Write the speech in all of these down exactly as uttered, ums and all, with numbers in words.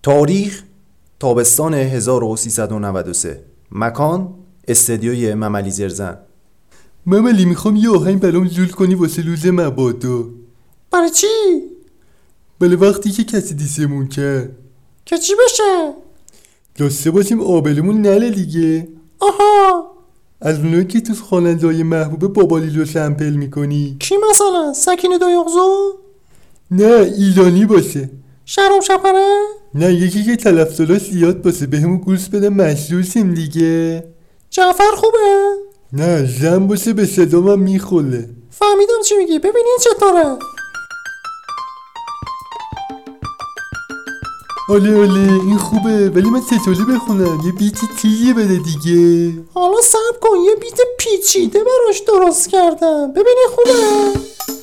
تاریخ تابستان هزار و سیصد و نود و سه. مکان استدیوی مملی زرزن. مملی میخوام یه آهنگ برام لول کنی واسه لوز مبادا. برای چی؟ بله وقتی که کسی دیسمون کرد که چی بشه؟ لاسته باشیم آبلمون نله دیگه. آها، از اونایی که تو خواننده‌های محبوب بابالیلو سمپل میکنی. کی مثلا؟ سکینه دایغزو؟ نه ایرانی باشه. شرم شپره؟ نه یکی که طرفداراش زیاد باشه بهمون گوش بده مشروسیم دیگه. جعفر خوبه؟ نه زن باشه به صدامم میخوله. فهمیدم چی میگی، ببینین چطوره. آله آله این خوبه ولی من ستوله بخونم یه بیتی تیزی بده دیگه. حالا صبر کن، یه بیت پیچیده براش درست کردم، ببینین خوبه.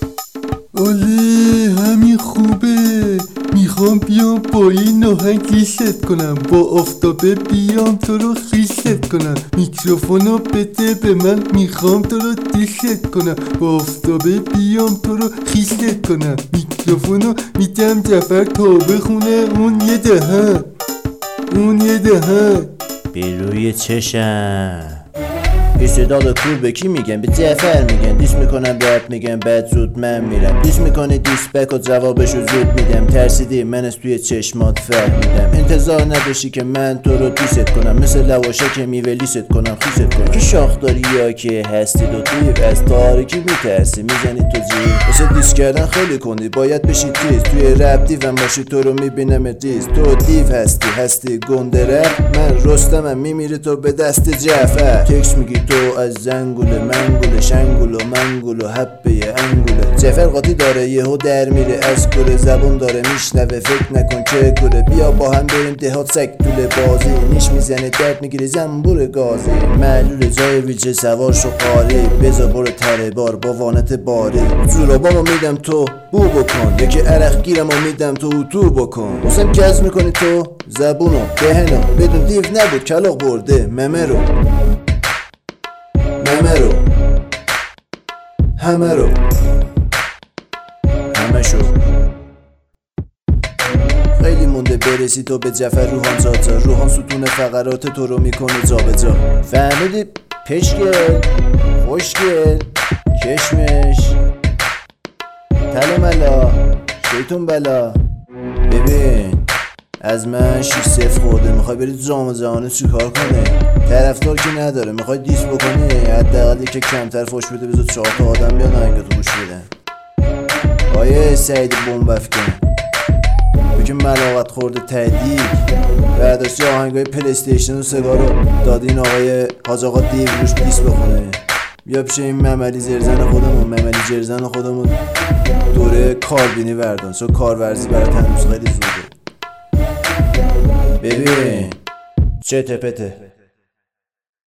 آله همین خوبه. میخوام بیام با این آهنگ ریست کنم، با آفتابه بیام تو رو خیست کنم. میکروفونو بده به من، میخوام تو رو دیست کنم. با آفتابه بیام تو رو خیست کنم. میکروفونو میدم جعفر تا بخونه اون یه دهن، اون یه دهن بیروی چشم. استعداد کور به کی میگن؟ به جعفر میگن. دیس میکنم رپ میگن بعد زود من میرم. دیس میکنی دیس بک و جوابشو زود میدم. ترسیدی من از توی چشمات فهمیدم. انتظار نداشتی که من تو رو دیست کنم، مثل لواشه که میوه لیست کنم خیست کنم. که شاخ داری یا که هستی دو دیو، از تاریکی میترسی میزنی تو جیب. واسه دیس کردن خیلی کندی باید بشی تیز. توی رپ دیوم باشی تو رو میبینم دیز. تو دیو هستی هستی گنده رپ، من رستمم میمیری تو به دست جعفر. تکس میگی تو از زنگول منگول شنگول و منگول و حبه انگوله. جعفر قاطی داره یهو در میره از گل، زبون داره میشنوه فکر نکن چه گله. بیا با هم بریم دهات سگ طول بازی، نیش میزنه درد میگیره زنبور گازی. معلول جای ویچه سوار شو قاری، بزا برو تره بار با وانت باری. زورابامو میدم تو بو بکن، یکی عرق گیرمو میدم تو اتو بکن. حسن کز میکنی تو زبونو دهنو، بدون دیو نبود کلاق برده ممه رو همه رو همه رو همه شو. خیلی مونده برسی تو به جعفر روحان زادزا. روحان ستون فقرات تو رو میکنه جا به جا. فهمیدی پشگل خوشگل کشمش تلملا شیطون بلا. ببین از من شیش صفر خورده، میخوای بری جام جهانی چی کار کنه؟ طرفدار که نداره، میخوای دیس بکنی حداقل که کمتر فوش بده بذار چهار تا آدم بیان آهنگتو گوش بدن. آیه سعید بمب افکن تو که ملاقت خورده تهدید برداشتی آهنگای پلیستیشن و سگا رو دادی این آقای حاج آقا دیو روش دیس بخونه. بیا پیش این مملی زرزن خودمون، مملی زرزن خودمون دوره کاربینی وردان، چون کارورزی برای هنوز خیلی زوده. ببین چه تپته